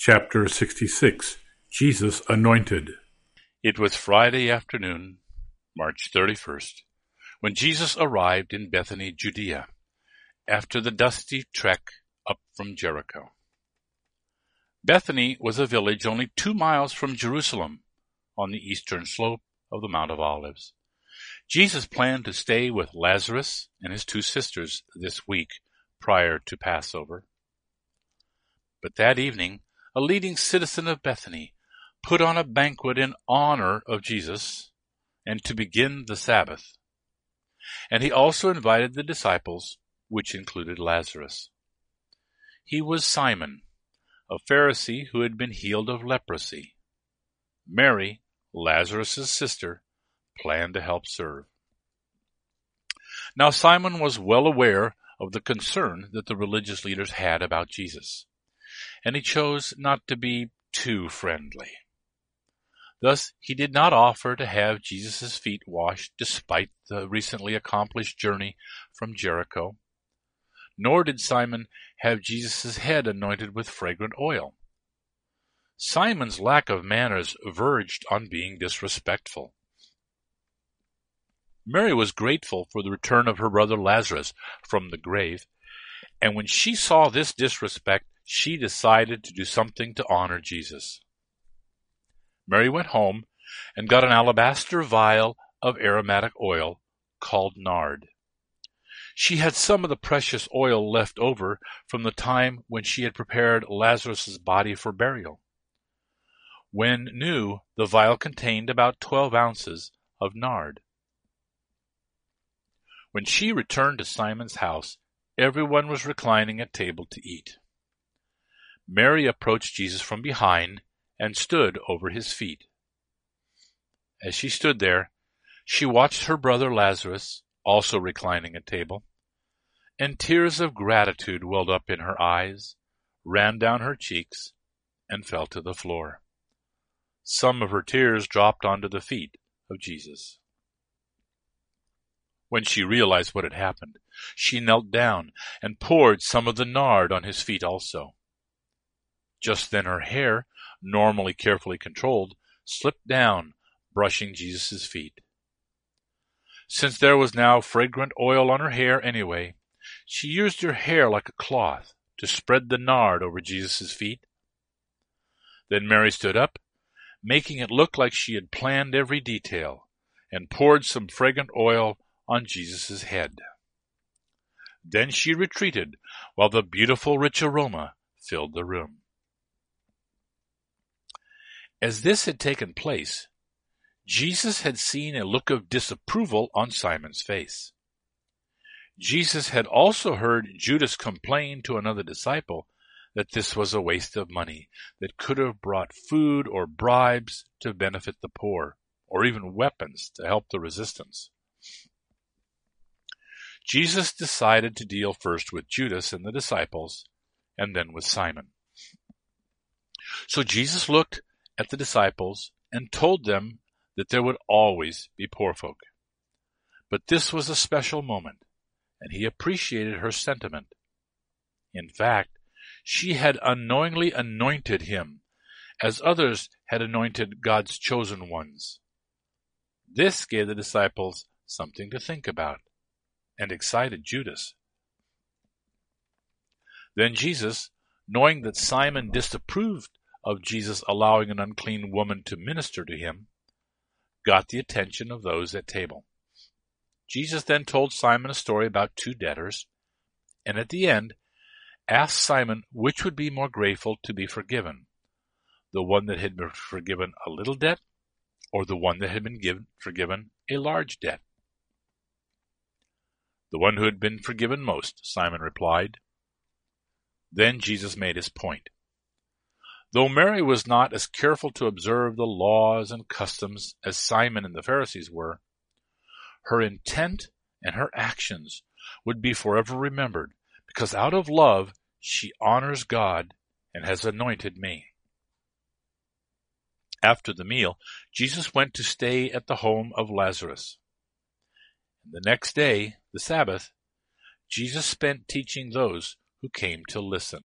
Chapter 66. Jesus Anointed. It was Friday afternoon, March 31st, when Jesus arrived in Bethany, Judea, after the dusty trek up from Jericho. Bethany was a village only 2 miles from Jerusalem, on the eastern slope of the Mount of Olives. Jesus planned to stay with Lazarus and his 2 sisters this week prior to Passover. But that evening, a leading citizen of Bethany put on a banquet in honor of Jesus and to begin the Sabbath. And he also invited the disciples, which included Lazarus. He was Simon, a Pharisee who had been healed of leprosy. Mary, Lazarus' sister, planned to help serve. Now Simon was well aware of the concern that the religious leaders had about Jesus, and he chose not to be too friendly. Thus, he did not offer to have Jesus' feet washed despite the recently accomplished journey from Jericho, nor did Simon have Jesus' head anointed with fragrant oil. Simon's lack of manners verged on being disrespectful. Mary was grateful for the return of her brother Lazarus from the grave, and when she saw this disrespect, she decided to do something to honor Jesus. Mary went home and got an alabaster vial of aromatic oil called nard. She had some of the precious oil left over from the time when she had prepared Lazarus' body for burial. When new, the vial contained about 12 ounces of nard. When she returned to Simon's house, everyone was reclining at table to eat. Mary approached Jesus from behind and stood over his feet. As she stood there, she watched her brother Lazarus, also reclining at table, and tears of gratitude welled up in her eyes, ran down her cheeks, and fell to the floor. Some of her tears dropped onto the feet of Jesus. When she realized what had happened, she knelt down and poured some of the nard on his feet also. Just then her hair, normally carefully controlled, slipped down, brushing Jesus' feet. Since there was now fragrant oil on her hair anyway, she used her hair like a cloth to spread the nard over Jesus' feet. Then Mary stood up, making it look like she had planned every detail, and poured some fragrant oil on Jesus' head. Then she retreated, while the beautiful rich aroma filled the room. As this had taken place, Jesus had seen a look of disapproval on Simon's face. Jesus had also heard Judas complain to another disciple that this was a waste of money that could have brought food or bribes to benefit the poor, or even weapons to help the resistance. Jesus decided to deal first with Judas and the disciples, and then with Simon. So Jesus looked at the disciples and told them that there would always be poor folk. But this was a special moment, and he appreciated her sentiment. In fact, she had unknowingly anointed him, as others had anointed God's chosen ones. This gave the disciples something to think about, and excited Judas. Then Jesus, knowing that Simon disapproved of Jesus allowing an unclean woman to minister to him, got the attention of those at table. Jesus then told Simon a story about 2 debtors, and at the end asked Simon which would be more grateful to be forgiven, the one that had been forgiven a little debt, or the one that had been forgiven a large debt. The one who had been forgiven most, Simon replied. Then Jesus made his point. Though Mary was not as careful to observe the laws and customs as Simon and the Pharisees were, her intent and her actions would be forever remembered, because out of love she honors God and has anointed me. After the meal, Jesus went to stay at the home of Lazarus. The next day, the Sabbath, Jesus spent teaching those who came to listen.